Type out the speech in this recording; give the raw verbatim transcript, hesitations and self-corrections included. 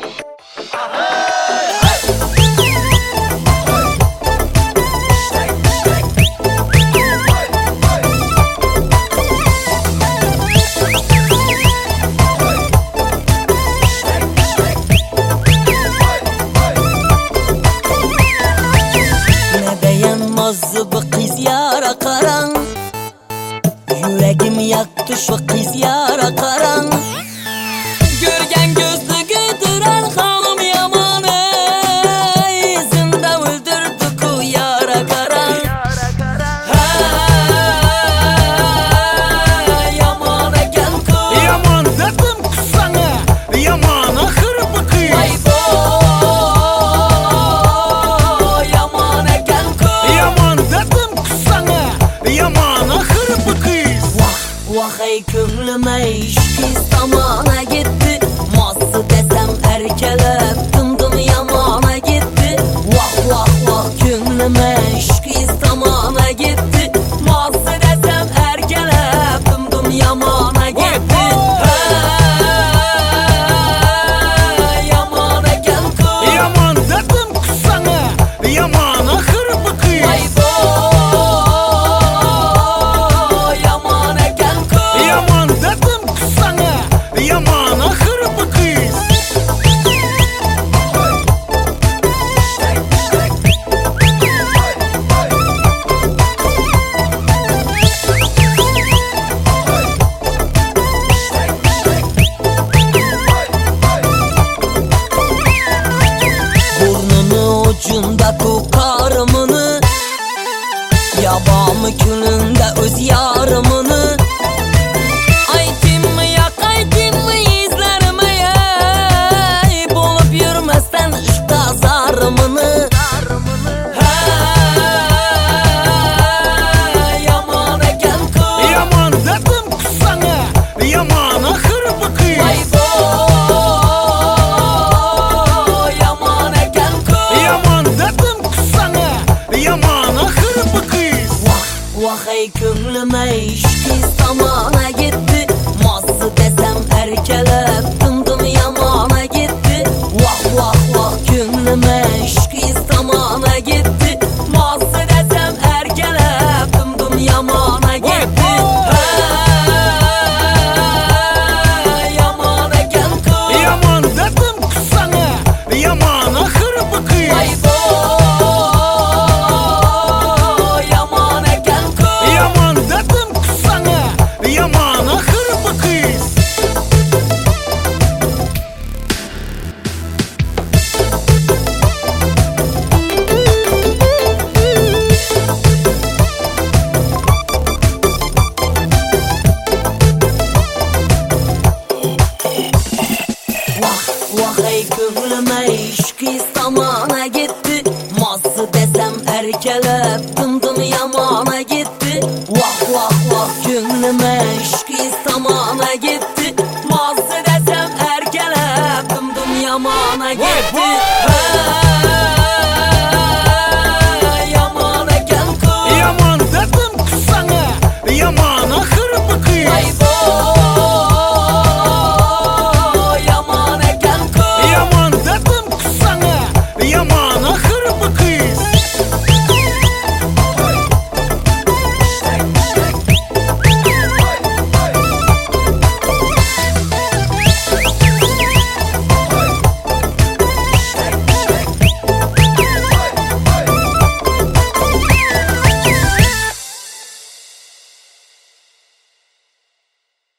Bu kız yara karan, yüreğim yaktı şu kız yara karan. Görgen gözlü güdüren hanım yaman, izinde öldürdü ku yara karan. Yaman eken ku, yaman dedim ku sana, yaman ahır bu kız. vay bo, yaman eken ku, Yaman dedim ku sana, yaman ahır bu kız. vah ey köngülüme işkiz tamana gitti. Mazı desem erkelep dımdım yamana gitti. Vah vah vah köngülüme işkiz tamana gitti. Mazı desem erkelep dımdım yamana gitti. Yaman eken ku, Yaman dedim ku sana, yaman ahır bu kız. vay bo, yaman eken ku, Yaman dedim ku sana, yaman ahır bu kız. burnunu ucunda kokarımını, yabamı külünde öz yarımını. Aytım mı yakaytım mı izlerimi, ey, bulup yürmezsen ışta zarımını. Yaman eken ku, Yaman dedim ku sana, yaman ahır bu kız. vay bo, yaman eken ku, Yaman dedim ku sana, yaman ahır bu kız. vah ey köngülüme işkiz tamana gitti. Mazı desem erkelep dımdım yamana gitti. Vah vah vah köngülüme işkiz tamana gitti. Mazı desem erkelep dımdım yamana gitti. Yaman eken ku, Yaman dedim ku sana, yaman ahır bu kız. vay bo, yaman eken ku, Yaman dedim ku sana, yaman ahır bu kız. vah ey köngülüme işkiz tamana gitti. Mazı desem erkelep dımdım yamana gitti. Vah vah vah köngülüme işkiz tamana gitti. Mazı desem erkelep dımdım yamana gitti.